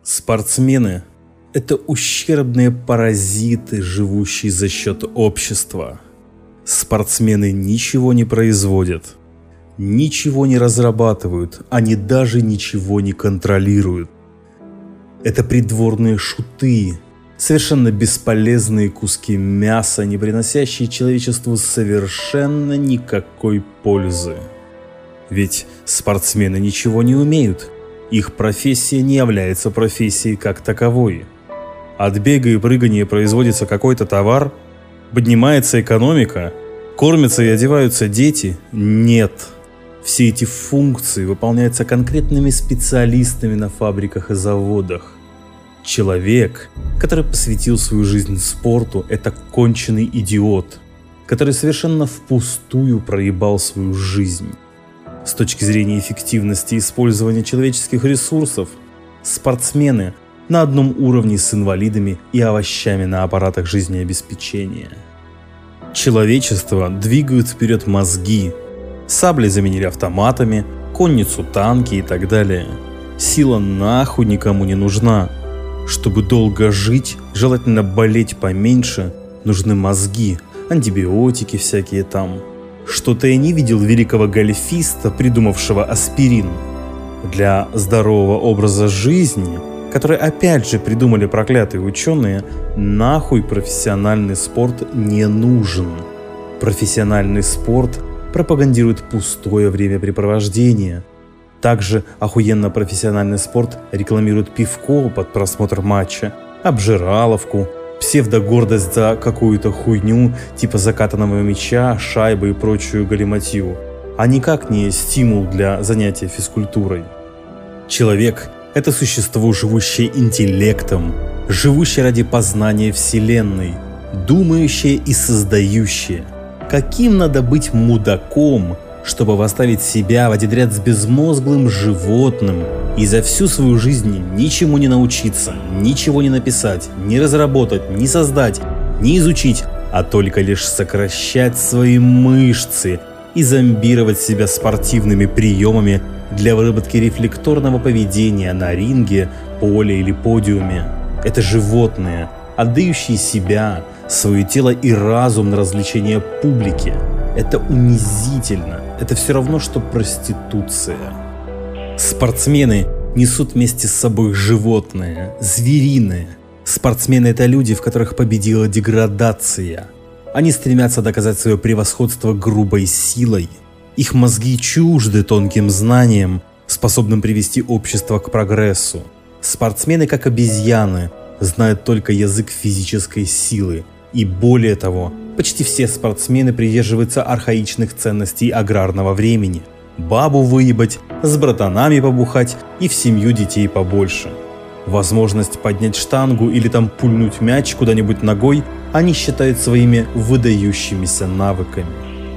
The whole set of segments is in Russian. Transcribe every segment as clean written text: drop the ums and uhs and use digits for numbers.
Спортсмены – это ущербные паразиты, живущие за счет общества. Спортсмены ничего не производят, ничего не разрабатывают, они даже ничего не контролируют. Это придворные шуты, совершенно бесполезные куски мяса, не приносящие человечеству совершенно никакой пользы. Ведь спортсмены ничего не умеют. Их профессия не является профессией как таковой. От бега и прыгания производится какой-то товар, поднимается экономика, кормятся и одеваются дети? Нет. Все эти функции выполняются конкретными специалистами на фабриках и заводах. Человек, который посвятил свою жизнь спорту, это конченый идиот, который совершенно впустую проебал свою жизнь. С точки зрения эффективности использования человеческих ресурсов, спортсмены на одном уровне с инвалидами и овощами на аппаратах жизнеобеспечения. Человечество двигают вперед мозги, сабли заменили автоматами, конницу танки и так далее. Сила нахуй никому не нужна. Чтобы долго жить, желательно болеть поменьше, нужны мозги, антибиотики всякие там. Что-то я не видел великого гольфиста, придумавшего аспирин. Для здорового образа жизни, который опять же придумали проклятые ученые, нахуй профессиональный спорт не нужен. Профессиональный спорт пропагандирует пустое времяпрепровождение. Также охуенно профессиональный спорт рекламирует пивко под просмотр матча, обжираловку, псевдогордость за какую-то хуйню типа закатанного мяча, шайбы и прочую галиматью, а никак не стимул для занятия физкультурой. Человек – это существо, живущее интеллектом, живущее ради познания Вселенной, думающее и создающее. Каким надо быть мудаком, чтобы поставить себя в один ряд с безмозглым животным и за всю свою жизнь ничему не научиться, ничего не написать, не разработать, не создать, не изучить, а только лишь сокращать свои мышцы и зомбировать себя спортивными приемами для выработки рефлекторного поведения на ринге, поле или подиуме. Это животные, отдающие себя, свое тело и разум на развлечение публики. Это унизительно. Это все равно, что проституция. Спортсмены несут вместе с собой животное, звериное. Спортсмены – это люди, в которых победила деградация. Они стремятся доказать свое превосходство грубой силой. Их мозги чужды тонким знаниям, способным привести общество к прогрессу. Спортсмены, как обезьяны, знают только язык физической силы. И более того, почти все спортсмены придерживаются архаичных ценностей аграрного времени. Бабу выебать, с братанами побухать и в семью детей побольше. Возможность поднять штангу или там пульнуть мяч куда-нибудь ногой они считают своими выдающимися навыками.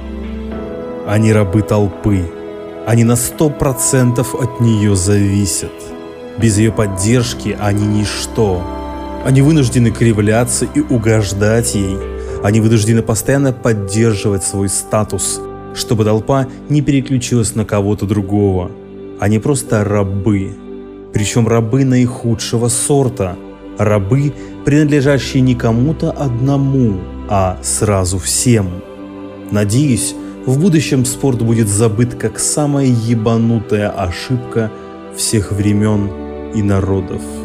Они рабы толпы. Они на 100% от нее зависят. Без ее поддержки они ничто. Они вынуждены кривляться и угождать ей. Они вынуждены постоянно поддерживать свой статус, чтобы толпа не переключилась на кого-то другого. Они просто рабы. Причем рабы наихудшего сорта. Рабы, принадлежащие не кому-то одному, а сразу всем. Надеюсь, в будущем спорт будет забыт как самая ебанутая ошибка всех времен и народов.